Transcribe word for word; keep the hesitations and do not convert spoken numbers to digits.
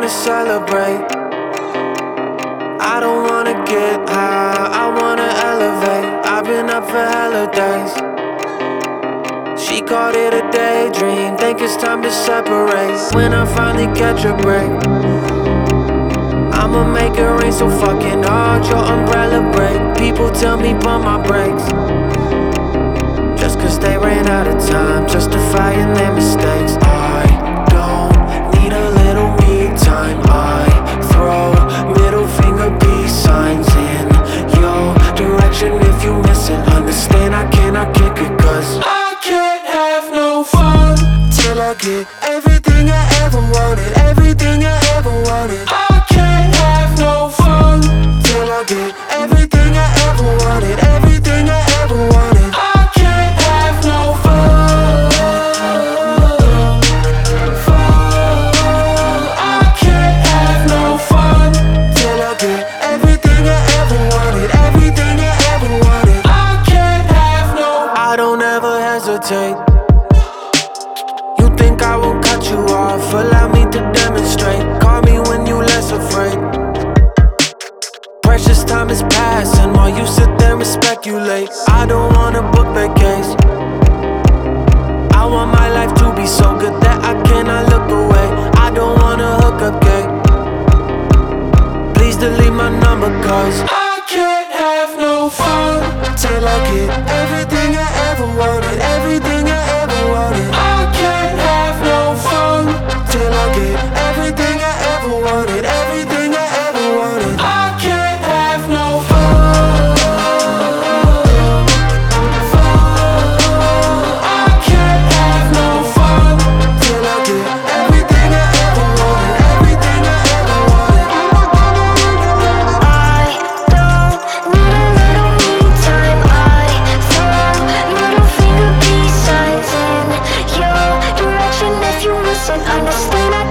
wanna celebrate. I don't wanna get high, I wanna elevate. I've been up for hella days. She called it a daydream, think it's time to separate. When I finally catch a break, I'ma make it rain so fucking hard your umbrella break. People tell me pump my brakes, just cause they ran out of time, justifying their mistakes. I don't need a little me time. I throw middle finger peace signs in your direction. If you miss it, understand I cannot kick it, cause I can't have no fun till I get everything I ever wanted, everything I ever wanted. I can't have no fun till I get everything I ever wanted, everything I ever wanted. I can't have no fun, fun. I can't have no fun till I get everything I ever wanted, everything I ever wanted. I can't have no. I don't ever hesitate. You think I won't cut you off? Allow me to demonstrate. Call me when you less afraid. Precious time is passing while you sit there and speculate. I don't wanna book vacation. I want my life to be so good that I cannot look away. I don't wanna hook up gay. Please delete my number, cause I can't have no fun till I get everything I ever wanted, everything I ever wanted. I can't have no fun till I get everything I ever wanted, everything I ever wanted. I can't have no fun, fun. I can't have no fun till I get everything I ever wanted, everything I ever wanted. I don't need a little me time. I throw middle finger peace signs in your direction. If you listen, understand I